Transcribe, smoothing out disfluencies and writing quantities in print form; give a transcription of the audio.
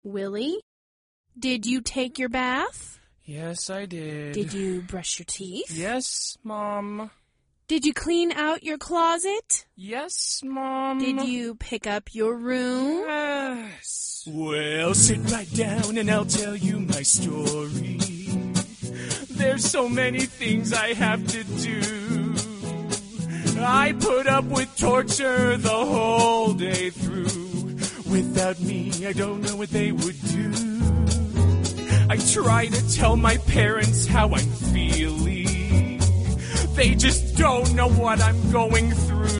Willie, did you take your bath? Yes, I did. Did you brush your teeth? Yes, Mom. Did you clean out your closet? Yes, Mom. Did you pick up your room? Yes. Well, sit right down and I'll tell you my story. There's so many things I have to do. I put up with torture the whole day through. Without me, I don't know what they would do. I try to tell my parents how I'm feeling. They just don't know what I'm going through.